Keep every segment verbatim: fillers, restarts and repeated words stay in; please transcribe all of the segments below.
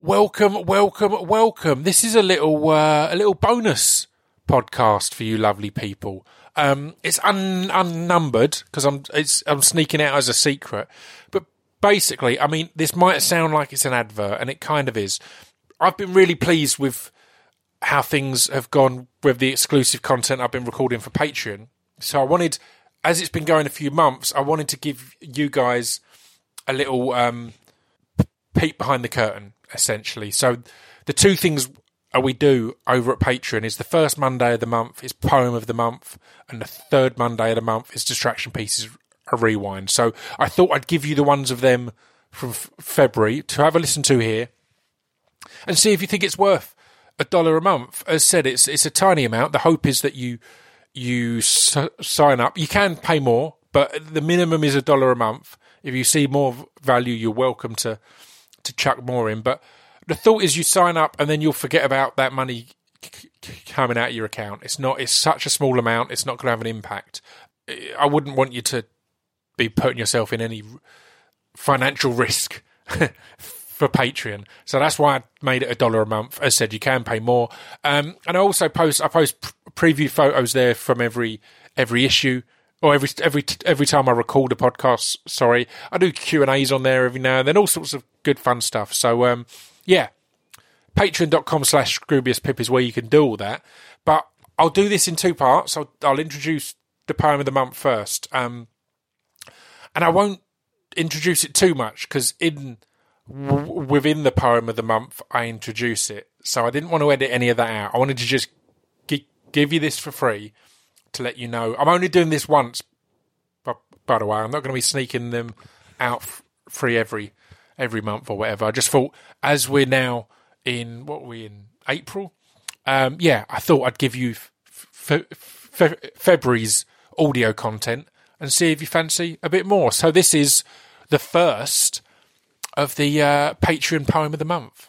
Welcome, welcome, welcome. This is a little, uh, a little bonus podcast for you lovely people. Um, it's un- unnumbered because I'm, it's, I'm sneaking out as a secret. But basically, I mean, this might sound like it's an advert, and it kind of is. I've been really pleased with how things have gone with the exclusive content I've been recording for Patreon. So I wanted, as it's been going a few months, I wanted to give you guys a little um, peek behind the curtain, essentially. So the two things we do over at Patreon is the first Monday of the month is Poem of the Month, and the third Monday of the month is Distraction Pieces a Rewind. So I thought I'd give you the ones of them from f- February to have a listen to here and see if you think it's worth a dollar a month. As said, it's it's a tiny amount. The hope is that you you s- sign up. You can pay more, but the minimum is a dollar a month. If you see more value, you're welcome to to chuck more in. But the thought is you sign up and then you'll forget about that money c- c- coming out of your account. It's not. It's such a small amount. It's not going to have an impact. I wouldn't want you to be putting yourself in any financial risk for Patreon. So that's why I made it a dollar a month. As I said, you can pay more. Um, and I also post. I post pre- preview photos there from every every issue. Or every every every time I record a podcast, sorry, I do Q and A's on there every now and then, all sorts of good fun stuff. So um, yeah, patreon.com slash ScroobiusPip is where you can do all that. But I'll do this in two parts. I'll, I'll introduce the poem of the month first, um, and I won't introduce it too much because in w- within the poem of the month I introduce it. So I didn't want to edit any of that out. I wanted to just g- give you this for free. To let you know, I'm only doing this once. But by the way, I'm not going to be sneaking them out f- free every every month or whatever. I just thought, as we're now in what are we in April, um, yeah, I thought I'd give you f- f- f- February's audio content and see if you fancy a bit more. So this is the first of the uh, Patreon poem of the month.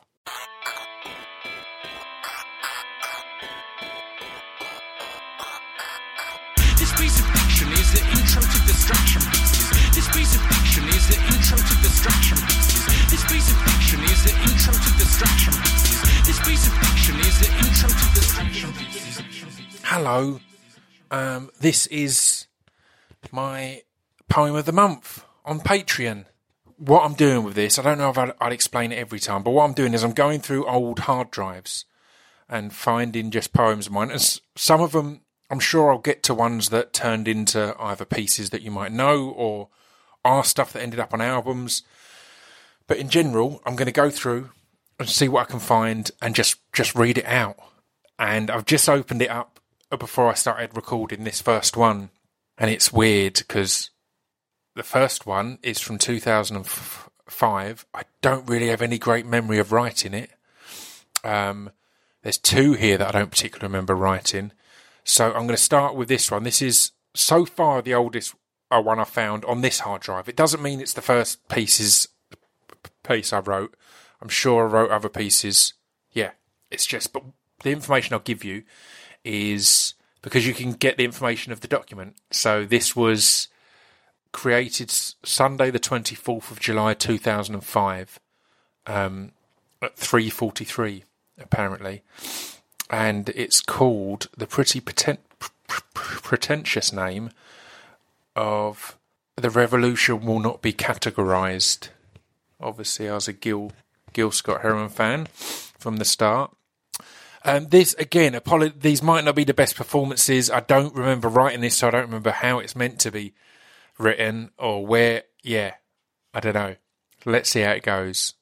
This piece of fiction is the intro to Distraction Pieces. This piece of fiction is the intro to Distraction Pieces. This piece of fiction is the intro to Distraction Pieces. This piece of fiction is the intro to Distraction Pieces. Hello, um, this is my poem of the month on Patreon. What I'm doing with this, I don't know if I'd, I'd explain it every time, but what I'm doing is I'm going through old hard drives and finding just poems of mine. And s- some of them, I'm sure I'll get to ones that turned into either pieces that you might know or are stuff that ended up on albums. But in general, I'm going to go through and see what I can find and just, just read it out. And I've just opened it up before I started recording this first one. And it's weird because the first one is from two thousand five. I don't really have any great memory of writing it. Um, there's two here that I don't particularly remember writing. So I'm going to start with this one. This is so far the oldest uh, one I found on this hard drive. It doesn't mean it's the first pieces piece I wrote. I'm sure I wrote other pieces. Yeah, it's just, but the information I'll give you is because you can get the information of the document. So this was created Sunday the twenty-fourth of July two thousand five um, at three forty-three apparently. And it's called the pretty poten- pretentious name of The Revolution Will Not Be Categorised. Obviously, I was a Gil, Gil Scott-Heron fan from the start. Um, this, again, apolo- these might not be the best performances. I don't remember writing this, so I don't remember how it's meant to be written or where. Yeah, I don't know. Let's see how it goes.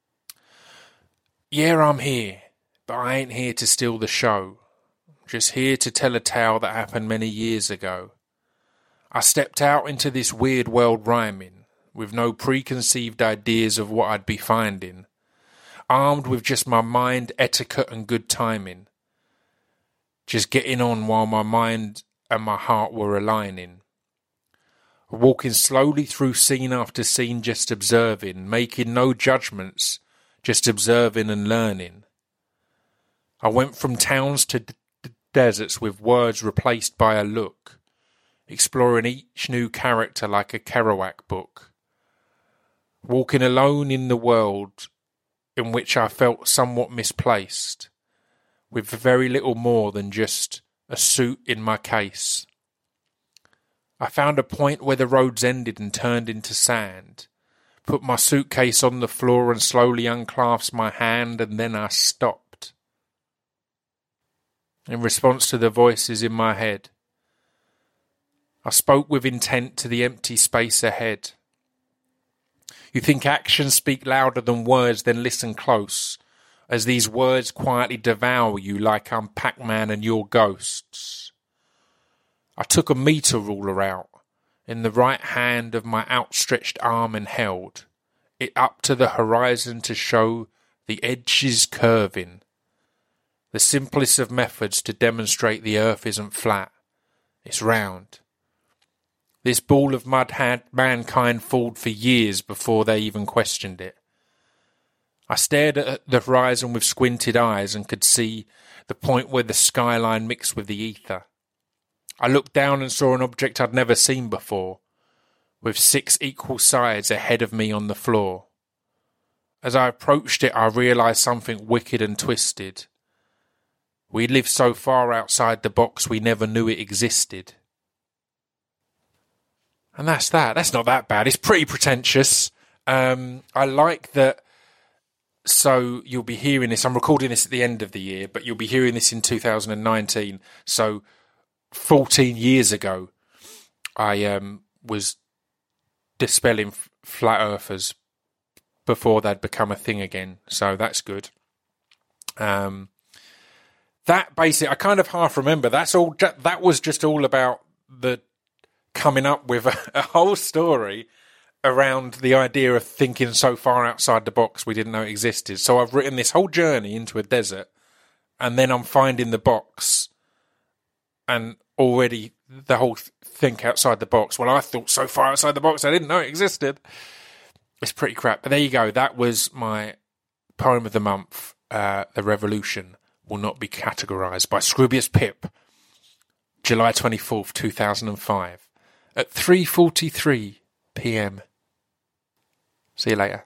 Yeah, I'm here. But I ain't here to steal the show, just here to tell a tale that happened many years ago. I stepped out into this weird world rhyming, with no preconceived ideas of what I'd be finding, armed with just my mind, etiquette and good timing, just getting on while my mind and my heart were aligning. Walking slowly through scene after scene, just observing, making no judgments, just observing and learning. I went from towns to d- d- deserts with words replaced by a look, exploring each new character like a Kerouac book. Walking alone in the world in which I felt somewhat misplaced, with very little more than just a suit in my case. I found a point where the roads ended and turned into sand, put my suitcase on the floor and slowly unclasped my hand, and then I stopped. In response to the voices in my head, I spoke with intent to the empty space ahead. You think actions speak louder than words, then listen close, as these words quietly devour you like I'm Pac-Man and you're ghosts. I took a meter ruler out in the right hand of my outstretched arm and held it up to the horizon to show the edges curving. The simplest of methods to demonstrate the earth isn't flat, it's round. This ball of mud had mankind fooled for years before they even questioned it. I stared at the horizon with squinted eyes and could see the point where the skyline mixed with the ether. I looked down and saw an object I'd never seen before, with six equal sides ahead of me on the floor. As I approached it, I realised something wicked and twisted. We lived so far outside the box we never knew it existed. And that's that. That's not that bad. It's pretty pretentious. Um, I like that. So you'll be hearing this. I'm recording this at the end of the year, but you'll be hearing this in two thousand nineteen. So fourteen years ago, I um, was dispelling f- flat earthers before they'd become a thing again. So that's good. Um, that basically, I kind of half remember. That's all. That was just all about the coming up with a, a whole story around the idea of thinking so far outside the box we didn't know it existed. So I've written this whole journey into a desert, and then I'm finding the box, and already the whole think outside the box. Well, I thought so far outside the box I didn't know it existed. It's pretty crap. But there you go. That was my poem of the month. Uh, the Revolution Will Not Be Categorized by Scroobius Pip, July twenty-fourth, two thousand five. At three forty-three p.m. See you later.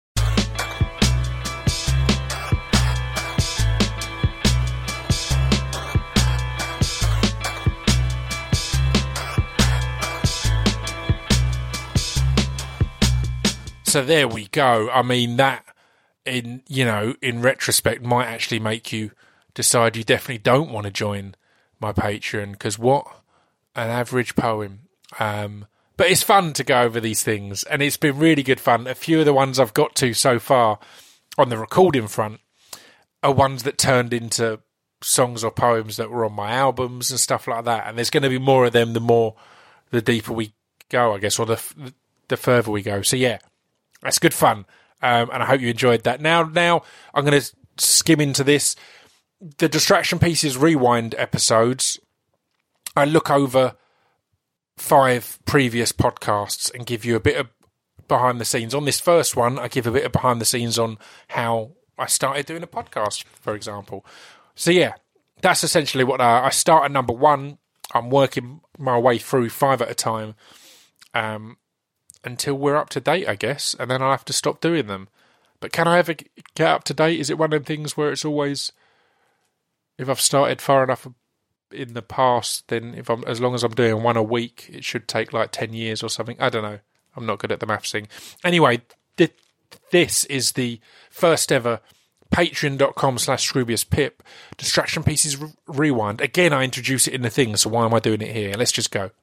So there we go. I mean, that, in you know, in retrospect, might actually make you decide you definitely don't want to join my Patreon, because what an average poem. Um, but it's fun to go over these things, and it's been really good fun. A few of the ones I've got to so far on the recording front are ones that turned into songs or poems that were on my albums and stuff like that. And there's going to be more of them the more, the deeper we go, I guess, or the the further we go. So yeah, that's good fun, um, and I hope you enjoyed that. Now, now I'm going to skim into this. The Distraction Pieces Rewind episodes, I look over five previous podcasts and give you a bit of behind the scenes. On this first one, I give a bit of behind the scenes on how I started doing a podcast, for example. So yeah, that's essentially what I, I start at number one. I'm working my way through five at a time um, until we're up to date, I guess, and then I'll have to stop doing them. But can I ever get up to date? Is it one of them things where it's always, if I've started far enough in the past, then if I'm as long as I'm doing one a week, it should take like ten years or something. I don't know. I'm not good at the maths thing. Anyway, th- this is the first ever patreon.com slash Scroobius Pip Distraction Pieces re- Rewind. Again, I introduce it in the thing, so why am I doing it here? Let's just go.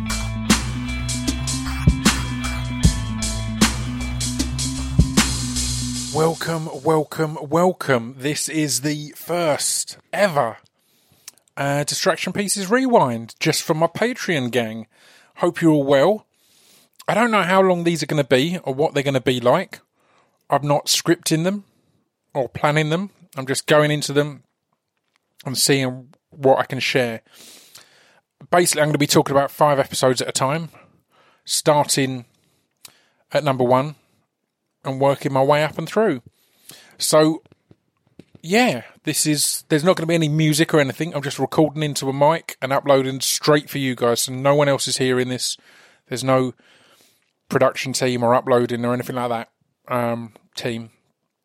Welcome, welcome, welcome. This is the first ever uh, Distraction Pieces Rewind, just from my Patreon gang. Hope you're all well. I don't know how long these are going to be or what they're going to be like. I'm not scripting them or planning them. I'm just going into them and seeing what I can share. Basically, I'm going to be talking about five episodes at a time, starting at number one and working my way up and through. So, yeah, this is, there's not going to be any music or anything. I'm just recording into a mic and uploading straight for you guys, so no one else is hearing this. There's no production team or uploading or anything like that um, team.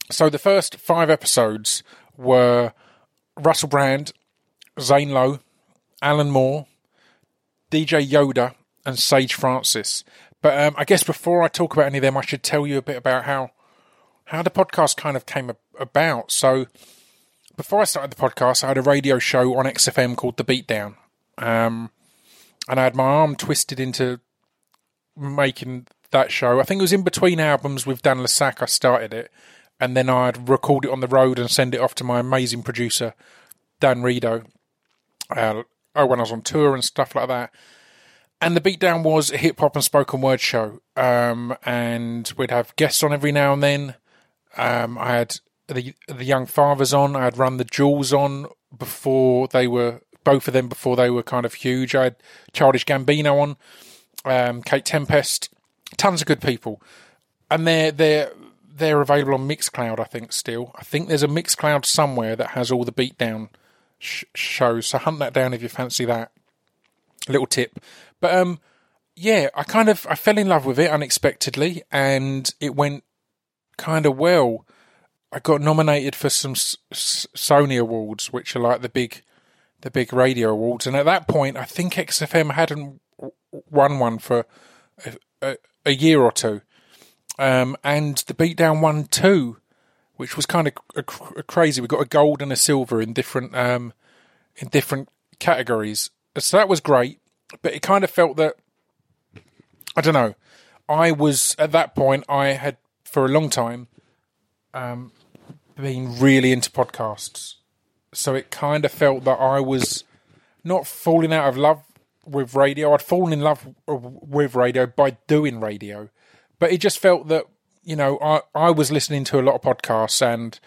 So the first five episodes were Russell Brand, Zane Lowe, Alan Moore, D J Yoda, and Sage Francis. But um, I guess before I talk about any of them, I should tell you a bit about how how the podcast kind of came about. So before I started the podcast, I had a radio show on X F M called The Beatdown. Um, and I had my arm twisted into making that show. I think it was in between albums with Dan Lassac I started it. And then I'd record it on the road and send it off to my amazing producer, Dan Rido. Uh, oh, when I was on tour and stuff like that. And The Beatdown was a hip-hop and spoken word show. Um, and we'd have guests on every now and then. Um, I had the the Young Fathers on. I had Run the Jewels on before they were, both of them before they were kind of huge. I had Childish Gambino on, um, Kate Tempest, tons of good people. And they're, they're, they're available on Mixcloud, I think, still. I think there's a Mixcloud somewhere that has all the Beatdown sh- shows. So hunt that down if you fancy that. Little tip. But, um, yeah, I kind of, I fell in love with it unexpectedly, and it went kind of well. I got nominated for some S- S- Sony Awards, which are like the big, the big radio awards. And at that point, I think X F M hadn't won one for a, a, a year or two. Um, and The Beatdown won two, which was kind of a, a crazy. We got a gold and a silver in different, um, in different categories. So that was great. But it kind of felt that, I don't know, I was, at that point, I had, for a long time, um, been really into podcasts. So it kind of felt that I was not falling out of love with radio. I'd fallen in love with radio by doing radio. But it just felt that, you know, I, I was listening to a lot of podcasts, and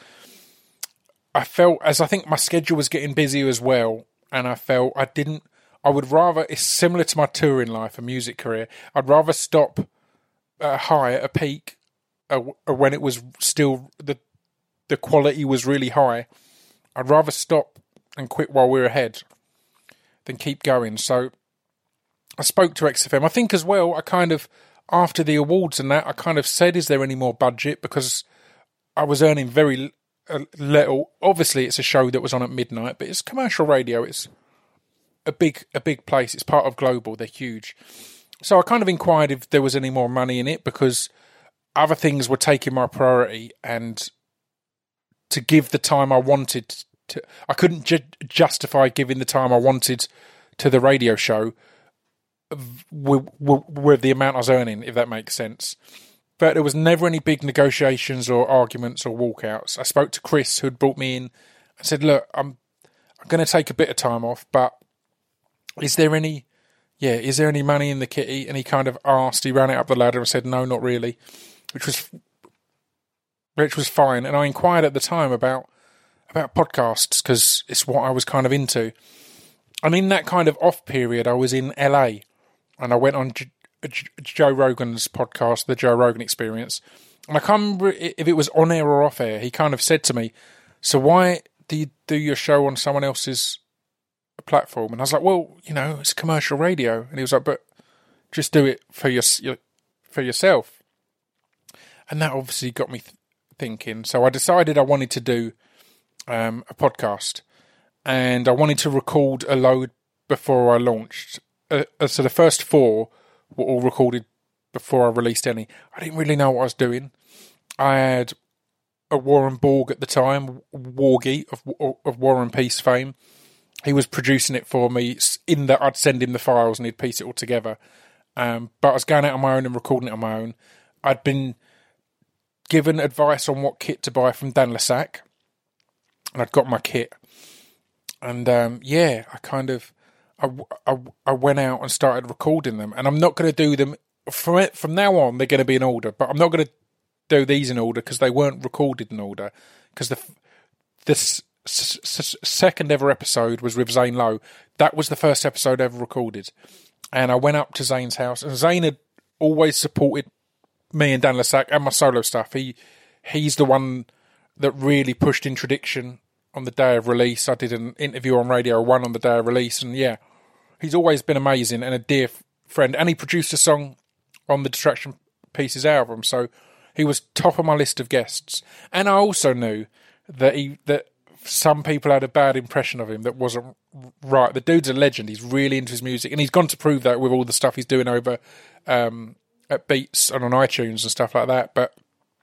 I felt, as I think my schedule was getting busier as well, and I felt I didn't, I would rather, it's similar to my touring life and music career, I'd rather stop at a high, at a peak, uh, when it was still, the the quality was really high. I'd rather stop and quit while we're ahead than keep going. So I spoke to X F M. I think as well, I kind of, after the awards and that, I kind of said, is there any more budget? Because I was earning very little. Obviously, it's a show that was on at midnight, but it's commercial radio. It's a big a big place. It's part of Global. They're huge. So I kind of inquired if there was any more money in it, because other things were taking my priority, and to give the time I wanted to, I couldn't ju- justify giving the time I wanted to the radio show with, with, with the amount I was earning, if that makes sense. But there was never any big negotiations or arguments or walkouts. I spoke to Chris, who had brought me in, and said, look, I'm I'm going to take a bit of time off, but is there any, yeah, is there any money in the kitty? And he kind of asked, he ran it up the ladder and said, no, not really, which was which was fine. And I inquired at the time about about podcasts, because it's what I was kind of into. And in that kind of off period, I was in L A, and I went on J- J- Joe Rogan's podcast, The Joe Rogan Experience. And I can't remember if it was on air or off air. He kind of said to me, so why do you do your show on someone else's platform? And I was like, well, you know, it's commercial radio. And he was like, but just do it for your, your for yourself. And that obviously got me th- thinking. So I decided I wanted to do um, a podcast, and I wanted to record a load before I launched. Uh, so the first four were all recorded before I released any. I didn't really know what I was doing. I had a Warren Borg at the time, Wargie of, of War and Peace fame. He was producing it for me, in that I'd send him the files and he'd piece it all together. Um, but I was going out on my own and recording it on my own. I'd been given advice on what kit to buy from Dan Lassac, and I'd got my kit. And um, yeah, I kind of, I, I, I went out and started recording them. And I'm not going to do them, from it, from now on, they're going to be in order. But I'm not going to do these in order, because they weren't recorded in order. Because the this s- s- second ever episode was with Zane Lowe. That was the first episode ever recorded. And I went up to Zane's house, and Zane had always supported me and Dan Lassac and my solo stuff. He he's the one that really pushed Introduction on the day of release. I did an interview on Radio one on the day of release, and yeah, he's always been amazing and a dear friend. And he produced a song on the Distraction Pieces album, so he was top of my list of guests. And I also knew that he that some people had a bad impression of him that wasn't right. The dude's a legend. He's really into his music, and he's gone to prove that with all the stuff he's doing over um, at Beats and on iTunes and stuff like that. But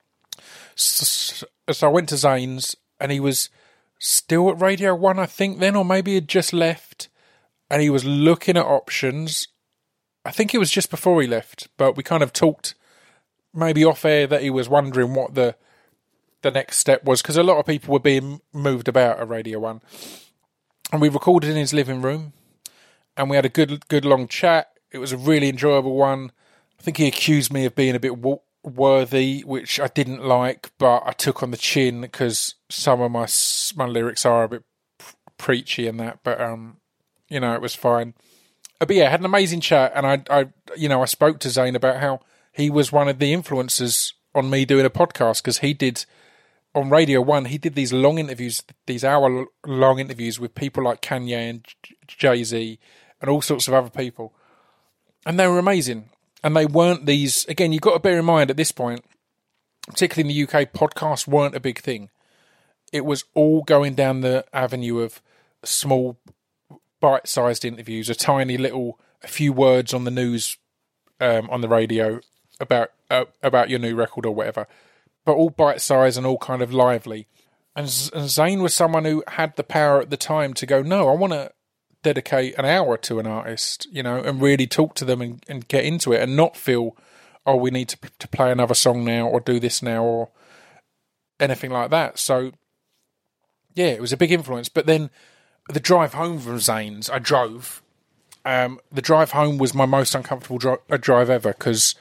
so, so I went to Zane's, and he was still at Radio One, I think, then, or maybe he'd just left, and he was looking at options. I think it was just before he left, but we kind of talked maybe off air that he was wondering what the the next step was, because a lot of people were being moved about at Radio One. And we recorded in his living room, and we had a good good long chat. It was a really enjoyable one. I think he accused me of being a bit w- worthy, which I didn't like, but I took on the chin because some of my my lyrics are a bit preachy and that, but um, you know, it was fine. Uh, but yeah, I had an amazing chat, and I, I, you know, I spoke to Zane about how he was one of the influencers on me doing a podcast, because he did, on Radio One, he did these long interviews, these hour-long interviews with people like Kanye and Jay-Z and all sorts of other people. And they were amazing. And they weren't these... Again, you've got to bear in mind at this point, particularly in the U K, podcasts weren't a big thing. It was all going down the avenue of small, bite-sized interviews, a tiny little... a few words on the news, um, on the radio about uh, about your new record or whatever. But all bite-sized and all kind of lively. And, Z- and Zane was someone who had the power at the time to go, no, I want to dedicate an hour to an artist, you know, and really talk to them and, and get into it, and not feel, oh, we need to to play another song now or do this now or anything like that. So, yeah, it was a big influence. But then the drive home from Zane's, I drove. Um, the drive home was my most uncomfortable dri- drive ever, because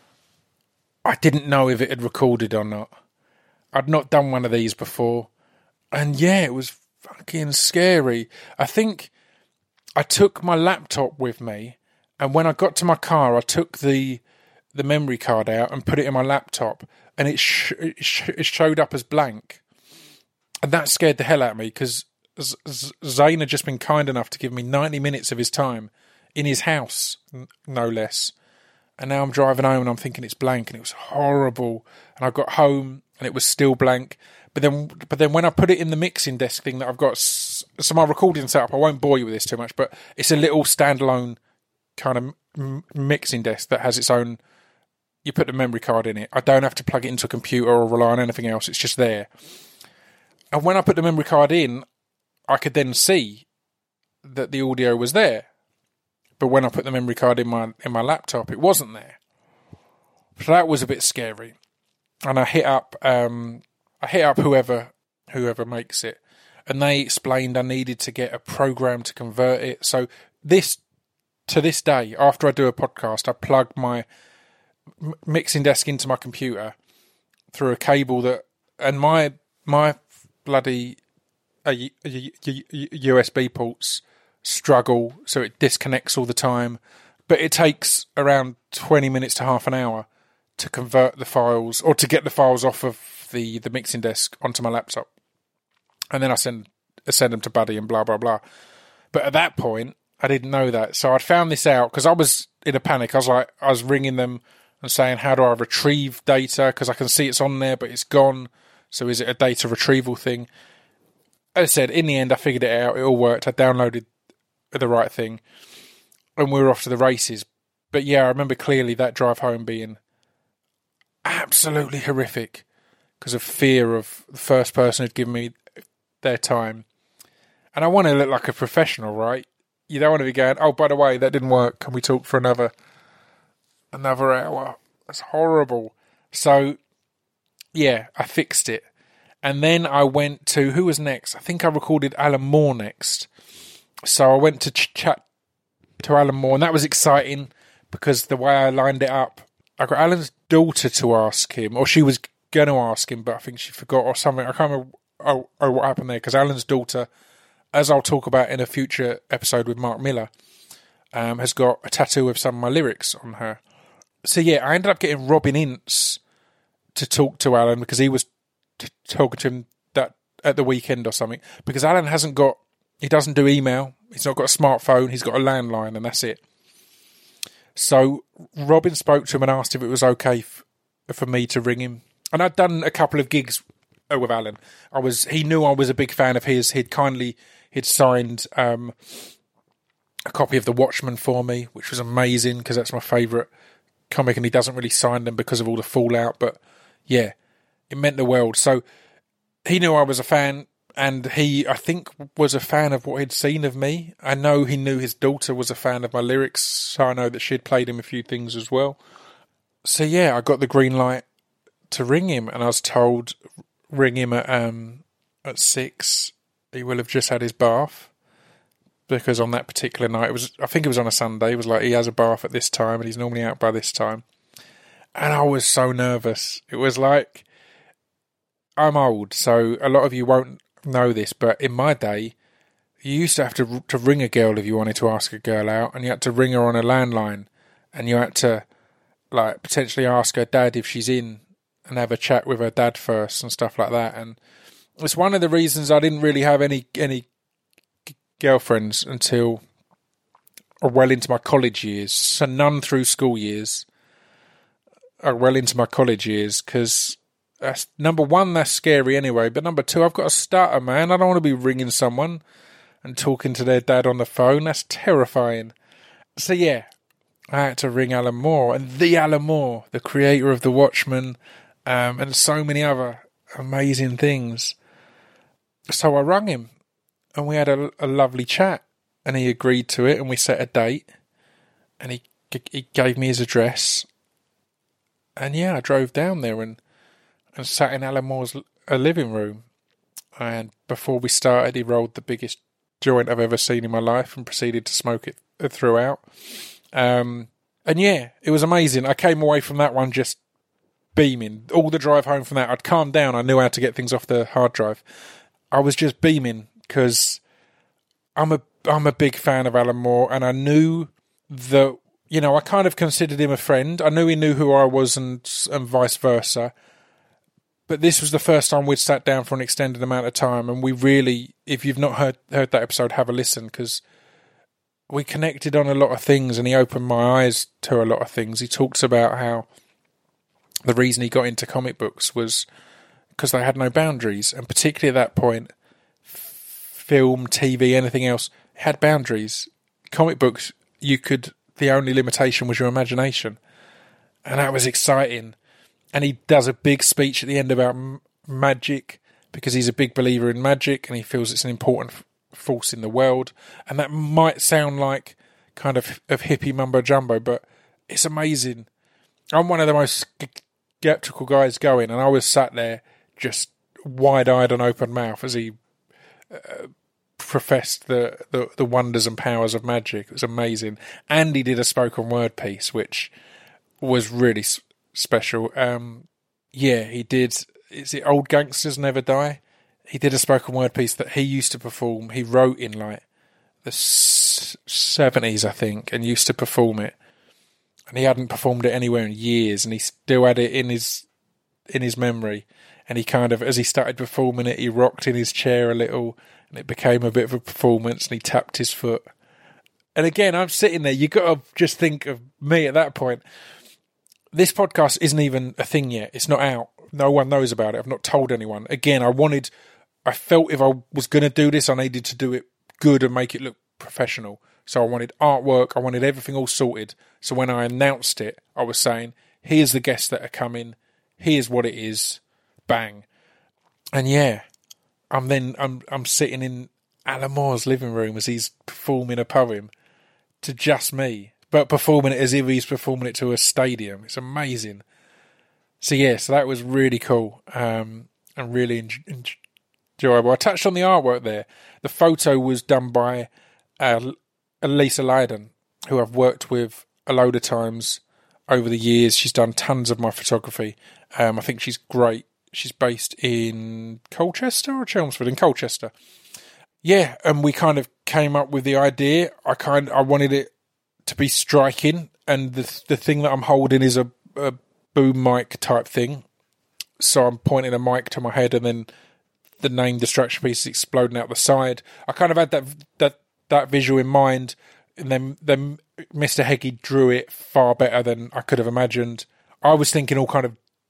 I didn't know if it had recorded or not. I'd not done one of these before. And yeah, it was fucking scary. I think I took my laptop with me, and when I got to my car, I took the the memory card out and put it in my laptop, and it, sh- it, sh- it showed up as blank. And that scared the hell out of me, because Z- Z- Zane had just been kind enough to give me ninety minutes of his time in his house, n- no less. And now I'm driving home and I'm thinking it's blank, and it was horrible. And I got home and it was still blank. But then, but then when I put it in the mixing desk thing that I've got, so my recording setup, I won't bore you with this too much, but it's a little standalone kind of m- mixing desk that has its own. You put the memory card in it. I don't have to plug it into a computer or rely on anything else. It's just there. And when I put the memory card in, I could then see that the audio was there. But when I put the memory card in my in my laptop, it wasn't there. So that was a bit scary. And I hit up um, I hit up whoever whoever makes it, and they explained I needed to get a program to convert it. So this to this day, after I do a podcast, I plug my m- mixing desk into my computer through a cable that, and my my bloody uh, U S B ports struggle, so it disconnects all the time. But it takes around twenty minutes to half an hour to convert the files, or to get the files off of the, the mixing desk onto my laptop. And then I send I send them to Buddy and blah, blah, blah. But at that point, I didn't know that. So I'd found this out because I was in a panic. I was like, I was ringing them and saying, how do I retrieve data? Because I can see it's on there, but it's gone. So is it a data retrieval thing? As I said, in the end, I figured it out. It all worked. I downloaded the right thing, and we were off to the races. But yeah, I remember clearly that drive home being absolutely horrific because of fear of the first person who'd given me their time. And I want to look like a professional, right? You don't want to be going, oh, by the way, that didn't work. Can we talk for another another hour? That's horrible. So, yeah, I fixed it. And then I went to, who was next? I think I recorded Alan Moore next. So I went to ch- chat to Alan Moore, and that was exciting because the way I lined it up, I got Alan's daughter to ask him, or she was going to ask him, but I think she forgot or something. I can't remember oh, oh, what happened there, because Alan's daughter, as I'll talk about in a future episode with Mark Miller, um, has got a tattoo of some of my lyrics on her. So yeah, I ended up getting Robin Ince to talk to Alan because he was t- talking to him that at the weekend or something, because Alan hasn't got, he doesn't do email, he's not got a smartphone, he's got a landline, and that's it. So Robin spoke to him and asked if it was okay f- for me to ring him. And I'd done a couple of gigs with Alan. I was he knew I was a big fan of his. He'd kindly he'd signed um, a copy of The Watchmen for me, which was amazing because that's my favourite comic, and he doesn't really sign them because of all the fallout. But yeah, it meant the world. So he knew I was a fan, and he, I think, was a fan of what he'd seen of me. I know he knew his daughter was a fan of my lyrics, so I know that she'd played him a few things as well. So yeah, I got the green light to ring him, and I was told, ring him at um at six. He will have just had his bath, because on that particular night, it was, I think it was on a Sunday, it was like he has a bath at this time, and he's normally out by this time. And I was so nervous. It was like, I'm old, so a lot of you won't know this, but in my day, you used to have to to ring a girl if you wanted to ask a girl out, and you had to ring her on a landline, and you had to like potentially ask her dad if she's in and have a chat with her dad first and stuff like that. And it's one of the reasons I didn't really have any any girlfriends until well into my college years, so none through school years, or well into my college years, because that's, number one, that's scary anyway, but number two, I've got a stutter, man. I don't want to be ringing someone and talking to their dad on the phone. That's terrifying. So yeah, I had to ring Alan Moore, and the Alan Moore, the creator of The Watchmen, um, and so many other amazing things. So I rang him, and we had a, a lovely chat, and he agreed to it, and we set a date, and he he gave me his address, and yeah, I drove down there and and sat in Alan Moore's uh, living room, and before we started, he rolled the biggest joint I've ever seen in my life and proceeded to smoke it throughout. Um, and yeah, it was amazing. I came away from that one just beaming. All the drive home from that, I'd calmed down. I knew how to get things off the hard drive. I was just beaming because I'm a I'm a big fan of Alan Moore, and I knew that, you know, I kind of considered him a friend. I knew he knew who I was, and and vice versa. But this was the first time we'd sat down for an extended amount of time, and we really, if you've not heard heard that episode, have a listen, because we connected on a lot of things, and he opened my eyes to a lot of things. He talks about how the reason he got into comic books was because they had no boundaries, and particularly at that point, film, T V, anything else had boundaries. Comic books, you could, the only limitation was your imagination, and that was exciting. And he does a big speech at the end about m- magic, because he's a big believer in magic, and he feels it's an important f- force in the world. And that might sound like kind of, of hippie mumbo jumbo, but it's amazing. I'm one of the most skeptical guys going, and I was sat there just wide-eyed and open mouth as he uh, professed the, the, the wonders and powers of magic. It was amazing. And he did a spoken word piece, which was really s- special. Um, yeah, he did. Is it Old Gangsters Never Die? He did a spoken word piece that he used to perform. He wrote in like the seventies, I think, and used to perform it. And he hadn't performed it anywhere in years, and he still had it in his in his memory. And he kind of, as he started performing it, he rocked in his chair a little, and it became a bit of a performance, and he tapped his foot. And again, I'm sitting there. You got to just think of me at that point. This podcast isn't even a thing yet. It's not out. No one knows about it. I've not told anyone. Again, I wanted, I felt if I was going to do this, I needed to do it good and make it look professional. So I wanted artwork. I wanted everything all sorted. So when I announced it, I was saying, here's the guests that are coming. Here's what it is. Bang. And yeah, I'm then, I'm, I'm sitting in Alan Moore's living room as he's performing a poem to just me, but performing it as if he's performing it to a stadium. It's amazing. So yeah, so that was really cool, um, and really en- enjoyable. I touched on the artwork there. The photo was done by uh, Lisa Lydon, who I've worked with a load of times over the years. She's done tons of my photography. Um, I think she's great. She's based in Colchester or Chelmsford? In Colchester. Yeah, and we kind of came up with the idea. I kind, I wanted it to be striking, and the the thing that I'm holding is a, a boom mic type thing. So I'm pointing a mic to my head, and then the name Distraction Piece is exploding out the side. I kind of had that that that visual in mind, and then then Mister Heggie drew it far better than I could have imagined. I was thinking all kind of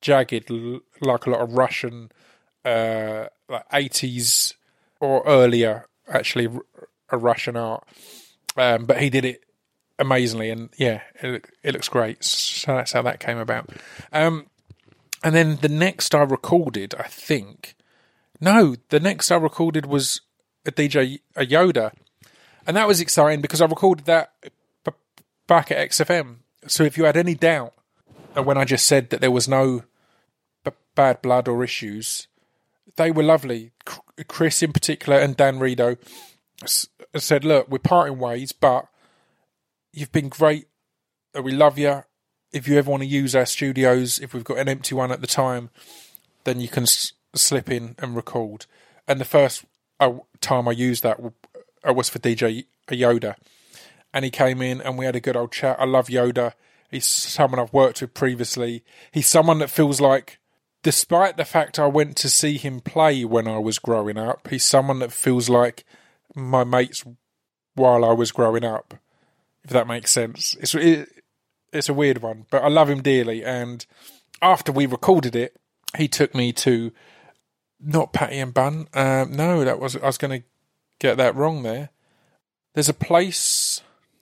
jagged, l- like a lot of Russian, uh, like eighties or earlier, actually, r- a Russian art. Um, but he did it amazingly, and yeah, it, it looks great. So that's how that came about. Um, and then the next I recorded, I think, no, the next I recorded was a D J, a Yoda, and that was exciting because I recorded that b- back at X F M. So if you had any doubt when I just said that there was no b- bad blood or issues, they were lovely. Chris in particular and Dan Rido s- said, look, we're parting ways, but you've been great. We love you. If you ever want to use our studios, if we've got an empty one at the time, then you can s- slip in and record. And the first uh, time I used that was for D J Yoda. And he came in and we had a good old chat. I love Yoda. He's someone I've worked with previously. He's someone that feels like, despite the fact I went to see him play when I was growing up, he's someone that feels like my mates while I was growing up, if that makes sense. It's it, it's a weird one, but I love him dearly. And after we recorded it, he took me to, not Patty and Bun. Um, no, that was I was going to get that wrong there. There's a place,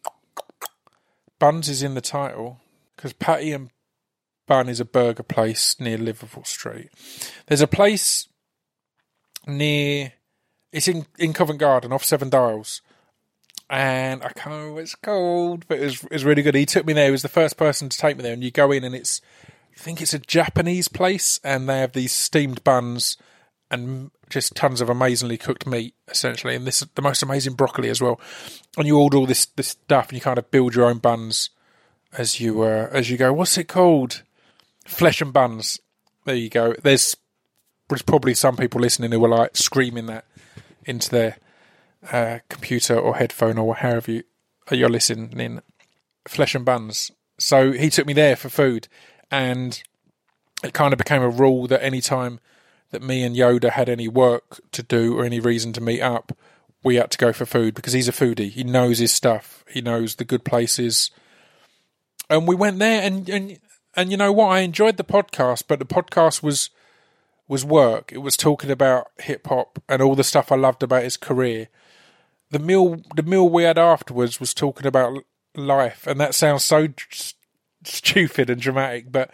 Buns is in the title, because Patty and Bun is a burger place near Liverpool Street. There's a place near, it's in, in Covent Garden off Seven Dials. And I can't remember what it's called, but it was, it was really good. He took me there. He was the first person to take me there. And you go in and it's, I think it's a Japanese place. And they have these steamed buns and just tons of amazingly cooked meat, essentially. And this is the most amazing broccoli as well. And you order all this, this stuff and you kind of build your own buns as you uh, as you go. What's it called? Flesh and Buns. There you go. There's, there's probably some people listening who are like screaming that into their uh, computer or headphone or however you, you're listening. Flesh and Buns. So he took me there for food, and it kind of became a rule that any time that me and Yoda had any work to do or any reason to meet up, we had to go for food because he's a foodie. He knows his stuff. He knows the good places. And we went there, and, and and you know what? I enjoyed the podcast, but the podcast was was work. It was talking about hip hop and all the stuff I loved about his career. The meal, the meal we had afterwards was talking about life, and that sounds so st- stupid and dramatic, but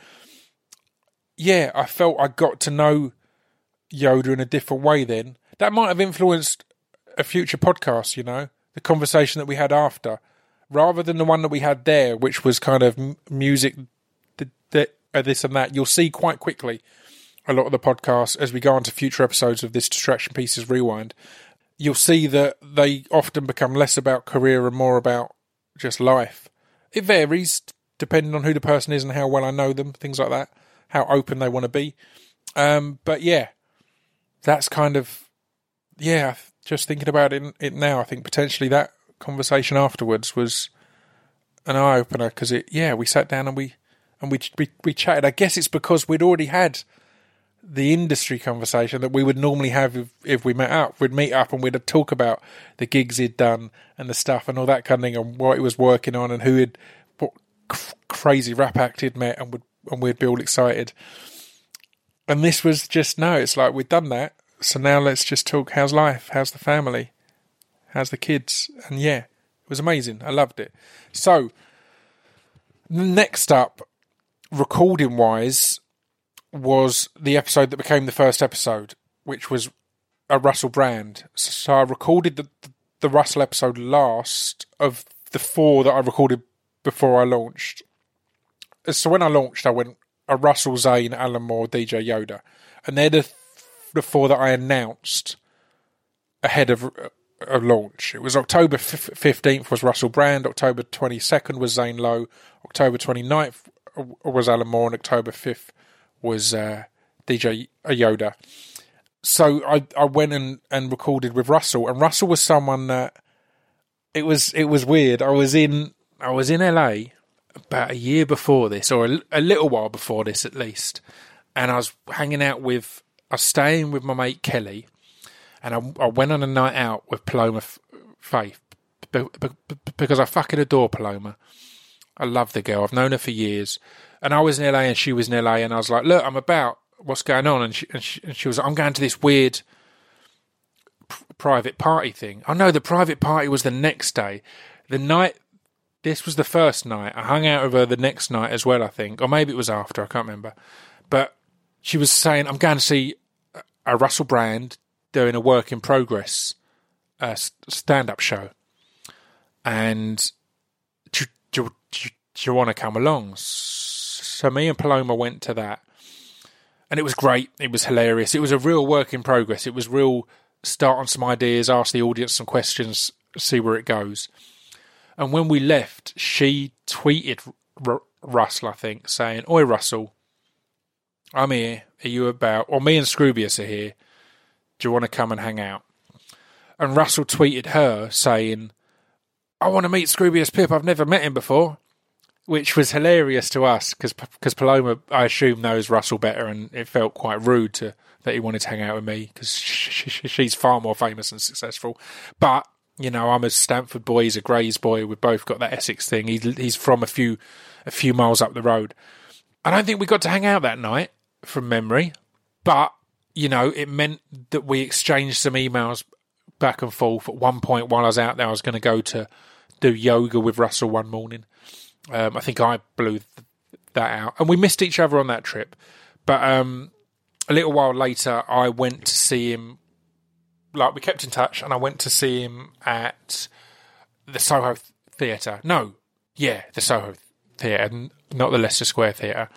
yeah, I felt I got to know Yoda in a different way then. That might have influenced a future podcast, you know, the conversation that we had after, rather than the one that we had there, which was kind of m- music, th- th- uh, this and that. You'll see quite quickly a lot of the podcasts as we go on to future episodes of this Distraction Pieces Rewind. You'll see that they often become less about career and more about just life. It varies depending on who the person is and how well I know them, things like that, how open they want to be. Um, but yeah, that's kind of, yeah, just thinking about it, it now, I think potentially that conversation afterwards was an eye-opener because it, yeah, we sat down and we and we, we we chatted. I guess it's because we'd already had the industry conversation that we would normally have if, if we met up. We'd meet up and we'd talk about the gigs he'd done and the stuff and all that kind of thing and what he was working on and who had, what crazy rap act he'd met, and, would, and we'd be all excited. And this was just, no, it's like we'd done that, so now let's just talk, how's life, how's the family, how's the kids? And yeah, it was amazing. I loved it. So, next up, recording-wise, was the episode that became the first episode, which was a Russell Brand. So I recorded the, the Russell episode last of the four that I recorded before I launched. So when I launched, I went a Russell, Zane, Alan Moore, D J Yoda. And they're the, the four that I announced ahead of a launch. It was October fifteenth was Russell Brand, October twenty-second was Zane Lowe, October twenty-ninth was Alan Moore, and October fifth was uh, D J Yoda. So I, I went and, and recorded with Russell, and Russell was someone that it was it was weird. I was in I was in L A about a year before this, or a, a little while before this at least, and I was hanging out with I was staying with my mate Kelly, and I, I went on a night out with Paloma Faith because I fucking adore Paloma. I love the girl. I've known her for years. And I was in L A and she was in L A, and I was like, look, I'm about, what's going on? And she, and she, and she was like, I'm going to this weird p- private party thing. Oh no, the private party was the next day. The night, this was the first night. I hung out with her the next night as well, I think. Or maybe it was after, I can't remember. But she was saying, I'm going to see a Russell Brand doing a work in progress uh, stand-up show. And do, do, do, do you want to come along? So me and Paloma went to that. And it was great. It was hilarious. It was a real work in progress. It was real start on some ideas, ask the audience some questions, see where it goes. And when we left, she tweeted R- Russell, I think, saying, Oi, Russell, I'm here. Are you about... Or me and Scroobius are here. Do you want to come and hang out? And Russell tweeted her saying, I want to meet Scroobius Pip. I've never met him before. Which was hilarious to us because because Paloma, I assume, knows Russell better, and it felt quite rude to that he wanted to hang out with me because she, she, she's far more famous and successful. But, you know, I'm a Stamford boy, he's a Grays boy. We've both got that Essex thing. He, he's from a few a few miles up the road. I don't think we got to hang out that night from memory, but, you know, it meant that we exchanged some emails back and forth. At one point while I was out there, I was going to go to do yoga with Russell one morning. Um, I think I blew th- that out. And we missed each other on that trip. But um, a little while later, I went to see him. Like, we kept in touch, and I went to see him at the Soho Theatre. No, yeah, the Soho Theatre, not the Leicester Square Theatre.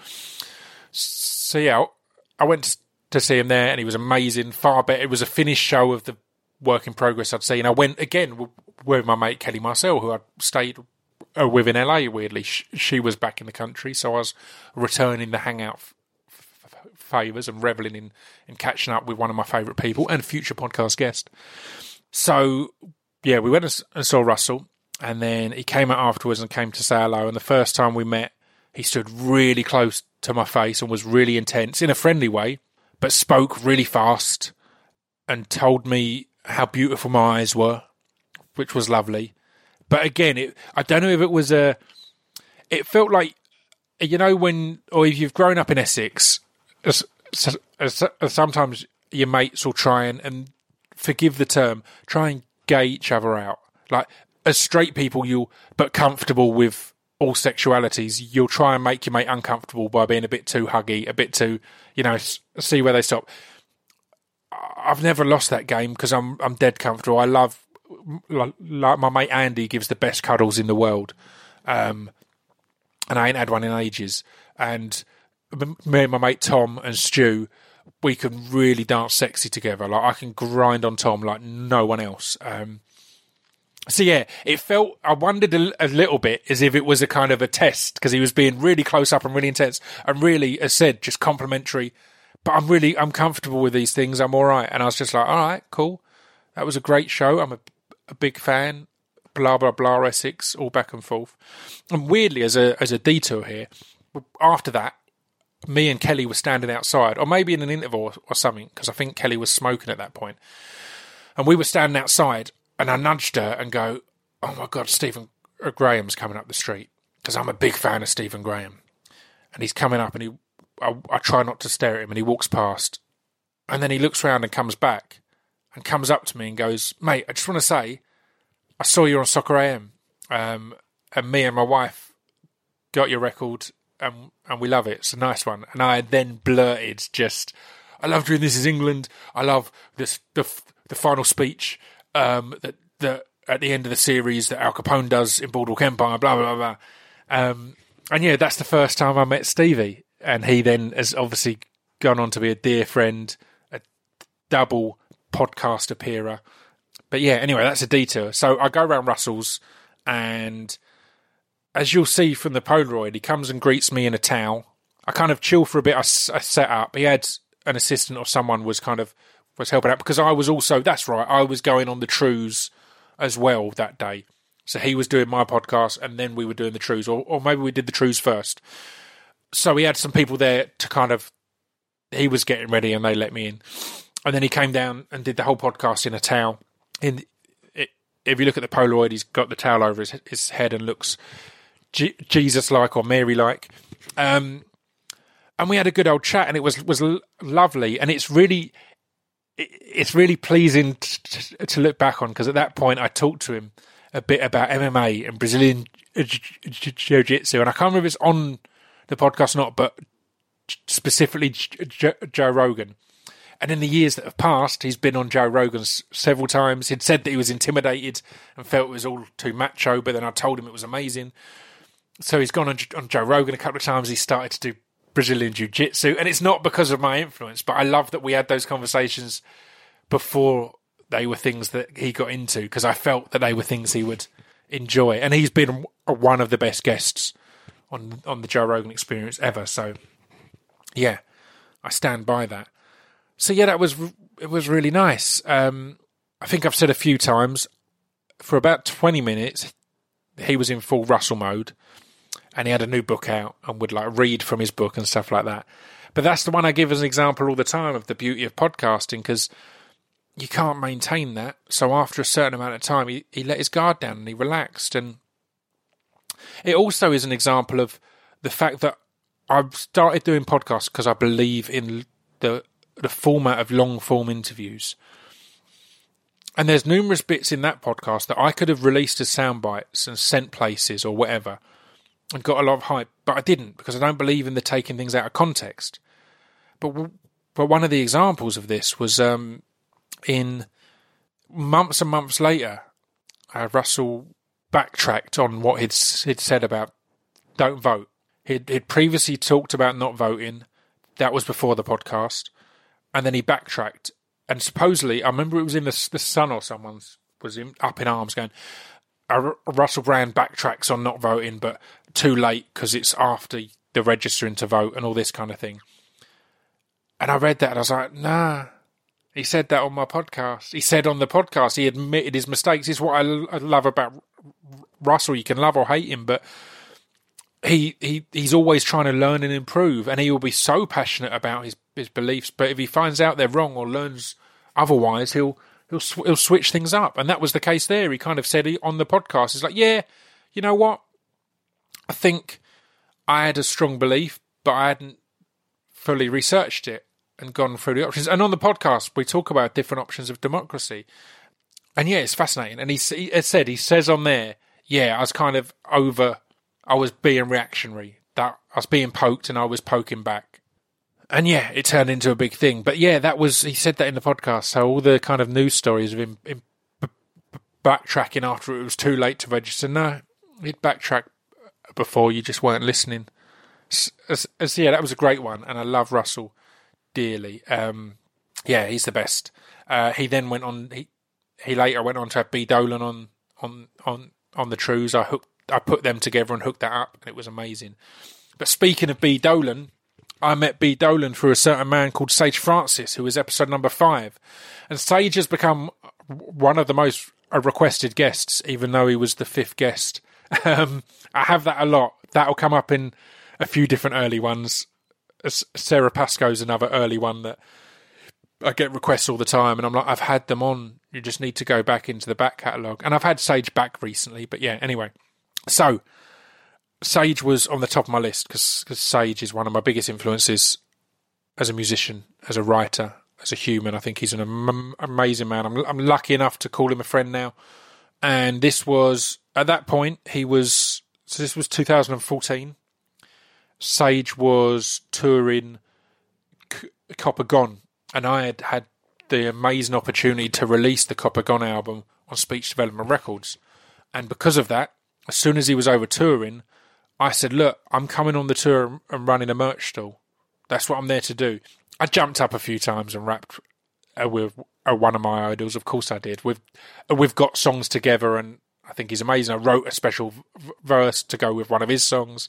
So, yeah, I went to see him there, and he was amazing. Far better. It was a finished show of the work in progress I'd seen. I went, again, with my mate Kelly Marcel, who I'd stayed Uh, with in L A, weirdly. She, she was back in the country, so I was returning the hangout f- f- favours and revelling in, in catching up with one of my favourite people and future podcast guest. So, yeah, we went and saw Russell, and then he came out afterwards and came to say hello, and the first time we met, he stood really close to my face and was really intense, in a friendly way, but spoke really fast and told me how beautiful my eyes were, which was lovely. But again, it, I don't know if it was a... It felt like, you know, when... Or if you've grown up in Essex, as, as, as, as sometimes your mates will try and, and, forgive the term, try and gay each other out. Like, as straight people, you'll... But comfortable with all sexualities, you'll try and make your mate uncomfortable by being a bit too huggy, a bit too, you know, see where they stop. I've never lost that game because I'm I'm dead comfortable. I love... Like, like my mate Andy gives the best cuddles in the world, um, and I ain't had one in ages. And me and my mate Tom and Stu, we can really dance sexy together. Like, I can grind on Tom like no one else. Um, so yeah, it felt. I wondered a, a little bit as if it was a kind of a test because he was being really close up and really intense and really, as said, just complimentary. But I'm really, I'm comfortable with these things. I'm all right, and I was just like, all right, cool. That was a great show. I'm a a big fan, blah, blah, blah, Essex, all back and forth. And weirdly, as a as a detour here, after that, me and Kelly were standing outside, or maybe in an interval or, or something, because I think Kelly was smoking at that point. And we were standing outside, and I nudged her and go, oh my God, Stephen Graham's coming up the street, because I'm a big fan of Stephen Graham. And he's coming up, and he, I, I try not to stare at him, and he walks past. And then he looks round and comes back. And comes up to me and goes, mate, I just want to say, I saw you on Soccer A M, um, and me and my wife got your record, and and we love it. It's a nice one. And I then blurted, just, I love doing This Is England. I love this the the final speech um, that that at the end of the series that Al Capone does in Boardwalk Empire. Blah blah blah. Um, and yeah, that's the first time I met Stevie, and he then has obviously gone on to be a dear friend, a double podcast appearer. But yeah, anyway, that's a detour. So I go around Russell's, and as you'll see from the Polaroid, he comes and greets me in a towel. I kind of chill for a bit. I, I set up. He had an assistant or someone was kind of was helping out because I was also, that's right, I was going on the Trues as well that day. So he was doing my podcast, and then we were doing the Trues, or, or maybe we did the Trues first. So he had some people there to kind of, he was getting ready, and they let me in. And then he came down and did the whole podcast in a towel. In it, if you look at the Polaroid, he's got the towel over his, his head and looks G- Jesus-like or Mary-like. Um, and we had a good old chat, and it was was l- lovely. And it's really, it, it's really pleasing t- t- to look back on, because at that point I talked to him a bit about M M A and Brazilian Jiu-Jitsu, and I can't remember if it's on the podcast or not, but specifically J- Joe Rogan. And in the years that have passed, he's been on Joe Rogan several times. He'd said that he was intimidated and felt it was all too macho, but then I told him it was amazing. So he's gone on, on Joe Rogan a couple of times. He started to do Brazilian Jiu-Jitsu, and it's not because of my influence, but I love that we had those conversations before they were things that he got into, because I felt that they were things he would enjoy. And he's been one of the best guests on on the Joe Rogan Experience ever. So, yeah, I stand by that. So, yeah, that was it was really nice. Um, I think I've said a few times, for about twenty minutes, he was in full Russell mode, and he had a new book out and would like read from his book and stuff like that. But that's the one I give as an example all the time of the beauty of podcasting, because you can't maintain that. So after a certain amount of time, he, he let his guard down and he relaxed. And it also is an example of the fact that I've started doing podcasts because I believe in the the format of long-form interviews. And there's numerous bits in that podcast that I could have released as sound bites and sent places or whatever and got a lot of hype, but I didn't, because I don't believe in the taking things out of context. But but one of the examples of this was um, in months and months later, uh, Russell backtracked on what he'd, he'd said about don't vote. He'd, he'd previously talked about not voting. That was before the podcast. And then he backtracked. And supposedly, I remember it was in the, the Sun or someone's was in, up in arms going, uh, Russell Brand backtracks on not voting, but too late because it's after the registering to vote and all this kind of thing. And I read that and I was like, nah, he said that on my podcast. He said on the podcast, he admitted his mistakes. It's what I, I love about Russell. You can love or hate him, but he, he he's always trying to learn and improve, and he will be so passionate about his, his beliefs. But if he finds out they're wrong or learns otherwise, he'll he'll sw- he'll switch things up. And that was the case there. He kind of said on the podcast, he's like, yeah, you know what? I think I had a strong belief, but I hadn't fully researched it and gone through the options. And on the podcast, we talk about different options of democracy. And yeah, it's fascinating. And he, he said, he says on there, yeah, I was kind of over, I was being reactionary. That I was being poked and I was poking back. And yeah, it turned into a big thing. But yeah, that was, he said that in the podcast. So all the kind of news stories of him, him b- b- backtracking after it was too late to register. No, he'd backtrack before, you just weren't listening. So, so yeah, that was a great one. And I love Russell dearly. Um, yeah, he's the best. Uh, he then went on, he, he later went on to have B. Dolan on, on, on, on the Trues. I hooked, I put them together and hooked that up, and it was amazing. But speaking of B. Dolan, I met B. Dolan through a certain man called Sage Francis, who was episode number five. And Sage has become one of the most requested guests, even though he was the fifth guest. Um, I have that a lot. That'll come up in a few different early ones. Sarah Pascoe's another early one that I get requests all the time, and I'm like, I've had them on. You just need to go back into the back catalogue. And I've had Sage back recently, but yeah, anyway. So, Sage was on the top of my list because Sage is one of my biggest influences as a musician, as a writer, as a human. I think he's an am- amazing man. I'm, I'm lucky enough to call him a friend now. And this was, at that point, he was, so this was two thousand fourteen. Sage was touring C- Copper Gone, and I had had the amazing opportunity to release the Copper Gone album on Speech Development Records. And because of that, as soon as he was over touring, I said, look, I'm coming on the tour and running a merch stall. That's what I'm there to do. I jumped up a few times and rapped uh, with uh, one of my idols. Of course I did. We've, uh, we've got songs together, and I think he's amazing. I wrote a special v- verse to go with one of his songs.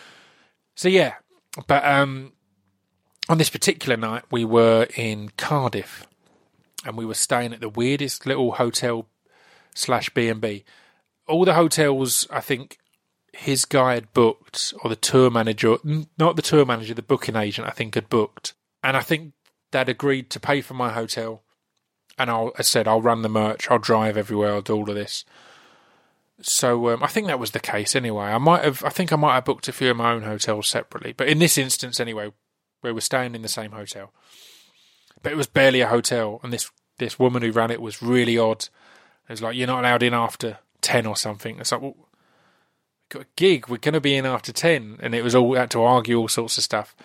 So yeah, but um, on this particular night, we were in Cardiff, and we were staying at the weirdest little hotel slash B and B. All the hotels, I think, his guy had booked, or the tour manager, not the tour manager, the booking agent, I think, had booked. And I think they'd agreed to pay for my hotel. And I'll, I said, I'll run the merch, I'll drive everywhere, I'll do all of this. So um, I think that was the case anyway. I might have, I think I might have booked a few of my own hotels separately, but in this instance anyway, we were staying in the same hotel. But it was barely a hotel, and this this woman who ran it was really odd. It was like, you're not allowed in after ten or something. It's like, well, we've got a gig, we're going to be in after ten, and it was all, we had to argue all sorts of stuff.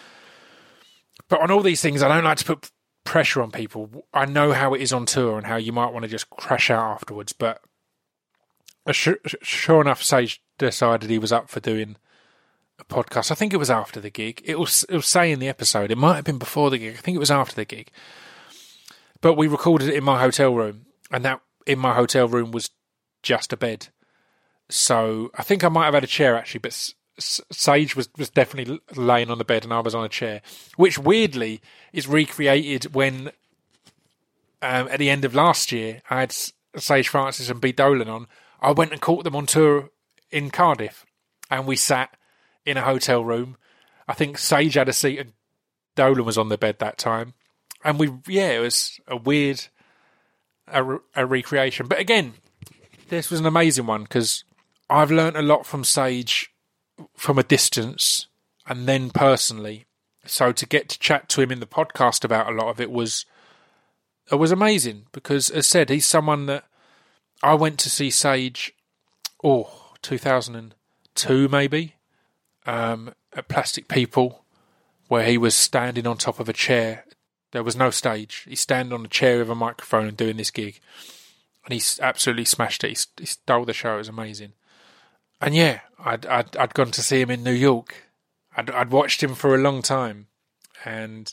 But on all these things, I don't like to put pressure on people. I know how it is on tour and how you might want to just crash out afterwards, but sure, sure enough, Sage decided he was up for doing a podcast. I think it was after the gig. It was, it was say in the episode. It might have been before the gig. I think it was after the gig. But we recorded it in my hotel room, and that in my hotel room was just a bed. So I think I might have had a chair actually, but S- S- Sage was, was definitely laying on the bed and I was on a chair, which weirdly is recreated when um, at the end of last year I had S- Sage Francis and B. Dolan on. I went and caught them on tour in Cardiff, and we sat in a hotel room. I think Sage had a seat and Dolan was on the bed that time. And we, yeah, it was a weird a, re- a recreation. But again, this was an amazing one because I've learnt a lot from Sage from a distance and then personally. So to get to chat to him in the podcast about a lot of it was it was amazing because, as said, he's someone that I went to see Sage, oh, two thousand two maybe, um, at Plastic People, where he was standing on top of a chair. There was no stage. He's standing on a chair with a microphone and doing this gig. And he absolutely smashed it. He, he stole the show. It was amazing. And yeah, I'd, I'd, I'd gone to see him in New York. I'd, I'd watched him for a long time. And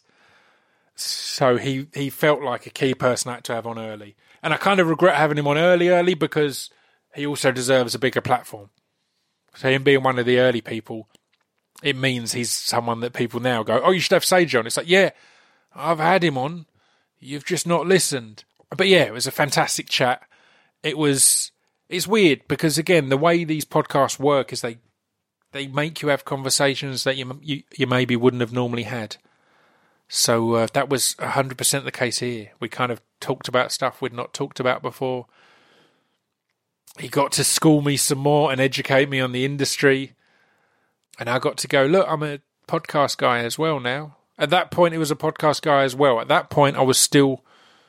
so he, he felt like a key person I had to have on early. And I kind of regret having him on early, early, because he also deserves a bigger platform. So him being one of the early people, it means he's someone that people now go, oh, you should have Sage on. It's like, yeah, I've had him on. You've just not listened. But yeah, it was a fantastic chat. It was, it's weird because, again, the way these podcasts work is they they make you have conversations that you you, you maybe wouldn't have normally had. So uh, that was one hundred percent the case here. We kind of talked about stuff we'd not talked about before. He got to school me some more and educate me on the industry. And I got to go, look, I'm a podcast guy as well now. At that point, it was a podcast guy as well. At that point, I was still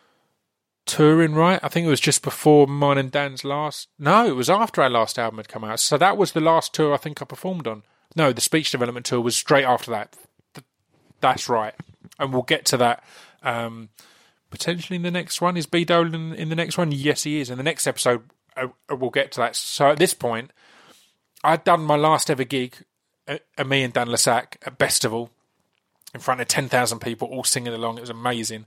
touring, right? I think it was just before mine and Dan's last... No, it was after our last album had come out. So that was the last tour I think I performed on. No, the Speech Development Tour was straight after that. That's right. And we'll get to that. Um, potentially in the next one. Is B. Dolan in the next one? Yes, he is. In the next episode, uh, we'll get to that. So at this point, I'd done my last ever gig, at, at me and Dan Lassac at Bestival, in front of ten thousand people all singing along. It was amazing.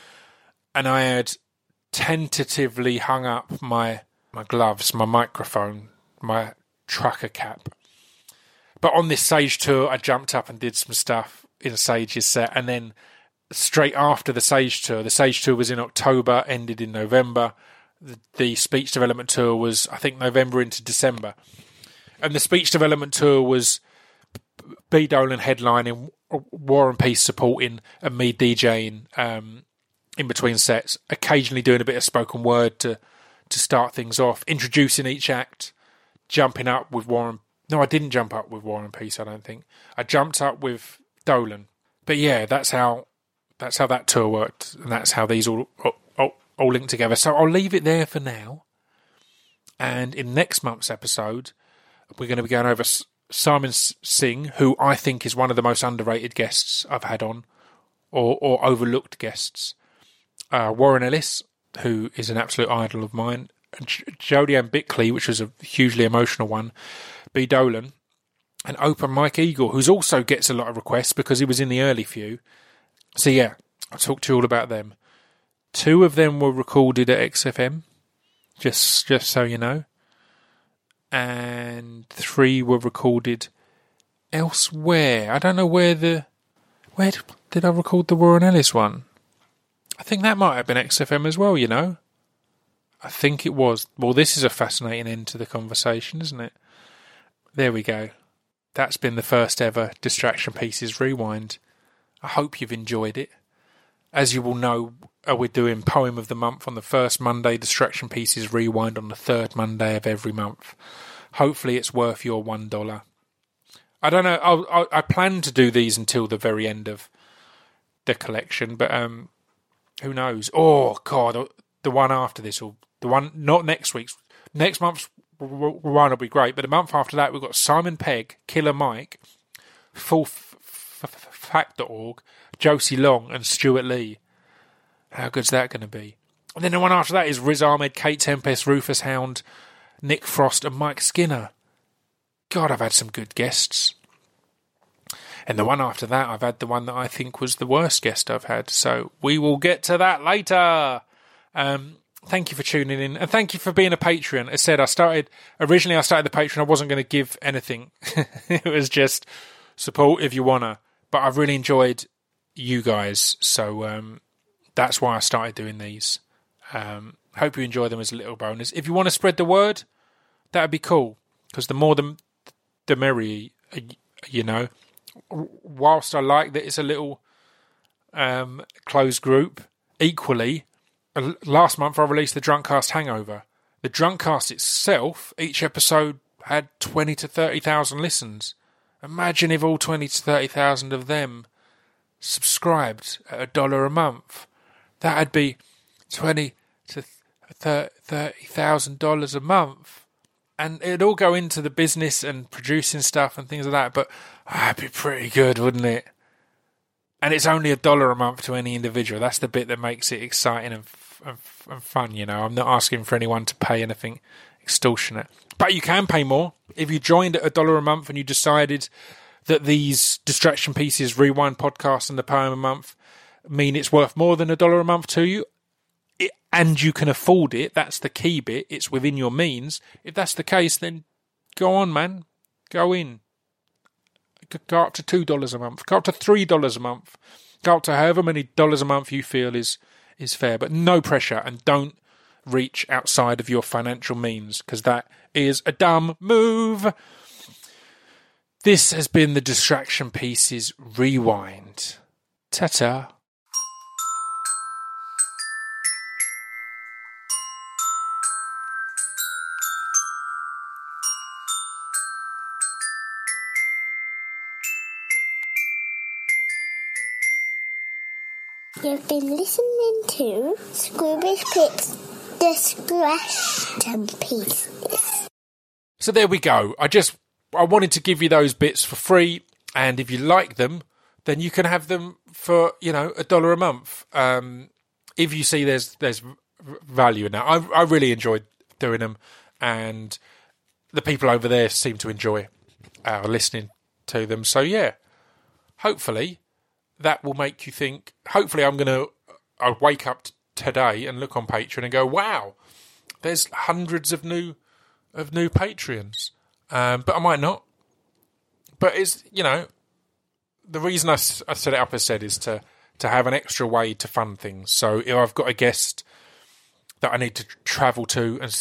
And I had tentatively hung up my my gloves, my microphone, my trucker cap. But on this Sage tour, I jumped up and did some stuff in Sage's set. And then straight after the Sage tour, the Sage tour was in October, ended in November. The, the Speech Development Tour was, I think, November into December. And the Speech Development Tour was B. Dolan headlining, War and Peace supporting, and me DJing um, in between sets, occasionally doing a bit of spoken word to to start things off, introducing each act, jumping up with War and... No, I didn't jump up with War and Peace, I don't think. I jumped up with Dolan. But yeah, that's how that's how that tour worked, and that's how these all, all, all link together. So I'll leave it there for now. And in next month's episode, we're going to be going over Simon Singh, who I think is one of the most underrated guests I've had on, or, or overlooked guests. Uh, Warren Ellis, who is an absolute idol of mine. J- Jodie Ann Bickley, which was a hugely emotional one. B. Dolan. And Open Mike Eagle, who's also gets a lot of requests because he was in the early few. So yeah, I'll talk to you all about them. Two of them were recorded at X F M, just just so you know. And three were recorded elsewhere. I don't know where the... Where did I record the Warren Ellis one? I think that might have been X F M as well, you know. I think it was. Well, this is a fascinating end to the conversation, isn't it? There we go. That's been the first ever Distraction Pieces Rewind. I hope you've enjoyed it. As you will know, uh, we're doing Poem of the Month on the first Monday, Distraction Pieces Rewind on the third Monday of every month. Hopefully it's worth your one dollar. I don't know, I'll, I'll, I plan to do these until the very end of the collection, but um, who knows? Oh, God, the one after this, or the one, not next week's, next month's one will be great, but the month after that, we've got Simon Pegg, Killer Mike, Full Fact dot org, Josie Long, and Stuart Lee. How good's that going to be? And then the one after that is Riz Ahmed, Kate Tempest, Rufus Hound, Nick Frost, and Mike Skinner. God, I've had some good guests. And the one after that, I've had the one that I think was the worst guest I've had. So we will get to that later. Um, thank you for tuning in. And thank you for being a Patreon. As I said, I started, originally I started the Patreon, I wasn't going to give anything. It was just support if you want to. But I've really enjoyed you guys. So um, that's why I started doing these. Um, hope you enjoy them as a little bonus. If you want to spread the word, that would be cool. Because the more the, the merrier, you know. Whilst I like that it's a little um, closed group, equally, last month I released the Drunkcast Hangover. The Drunkcast itself, each episode had twenty to thirty thousand listens. Imagine if all twenty to thirty thousand of them subscribed at a dollar a month. That'd be twenty to thirty thousand dollars a month. And it'd all go into the business and producing stuff and things like that, but oh, that'd be pretty good, wouldn't it? And it's only a dollar a month to any individual. That's the bit that makes it exciting and, f- and, f- and fun, you know. I'm not asking for anyone to pay anything extortionate. But you can pay more. If you joined at a dollar a month and you decided that these Distraction Pieces, Rewind podcasts and the Poem a month mean it's worth more than a dollar a month to you, it, and you can afford it, that's the key bit, it's within your means. If that's the case, then go on, man. Go in. Go up to two dollars a month. Go up to three dollars a month. Go up to however many dollars a month you feel is, is fair. But no pressure, and don't reach outside of your financial means, because that is a dumb move. This has been the Distraction Pieces Rewind. Ta-ta. You've been listening to Scroobius Pip's Distraction Pieces. So there we go. I just I wanted to give you those bits for free, and if you like them, then you can have them for, you know, a dollar a month. Um, if you see there's there's value in that, I I really enjoyed doing them, and the people over there seem to enjoy uh, listening to them. So yeah, hopefully that will make you think. Hopefully, I'm going to I'll wake up t- today and look on Patreon and go, "Wow, there's hundreds of new of new Patreons." Um, but I might not. But it's, you know, the reason I, I set it up as said is to to have an extra way to fund things. So if I've got a guest that I need to travel to and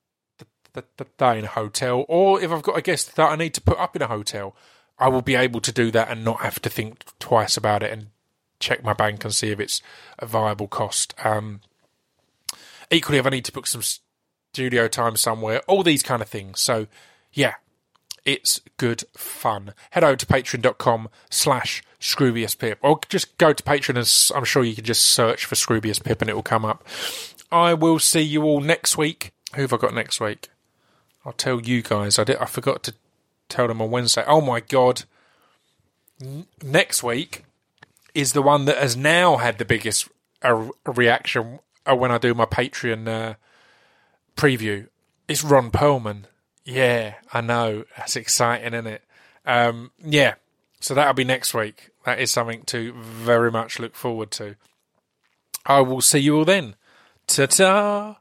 stay in a hotel, or if I've got a guest that I need to put up in a hotel, I will be able to do that and not have to think twice about it and check my bank and see if it's a viable cost. Um, equally, if I need to book some studio time somewhere, all these kind of things. So, yeah, it's good fun. Head over to patreon.com slash Scroobius Pip, or just go to Patreon and I'm sure you can just search for Scroobius Pip and it will come up. I will see you all next week. Who have I got next week? I'll tell you guys. I did. I forgot to tell them on Wednesday. Oh my God. N- next week is the one that has now had the biggest uh, reaction uh, when I do my Patreon uh, preview. It's Ron Perlman. Yeah, I know. That's exciting, isn't it? Um, yeah, so that'll be next week. That is something to very much look forward to. I will see you all then. Ta-ta!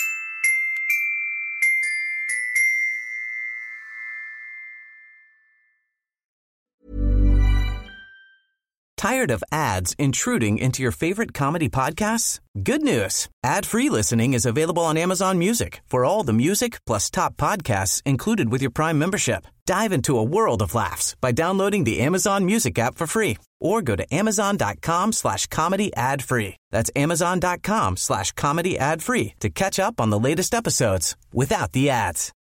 Tired of ads intruding into your favorite comedy podcasts? Good news. Ad-free listening is available on Amazon Music for all the music plus top podcasts included with your Prime membership. Dive into a world of laughs by downloading the Amazon Music app for free or go to amazon.com slash comedy ad free. That's amazon.com slash comedy ad free to catch up on the latest episodes without the ads.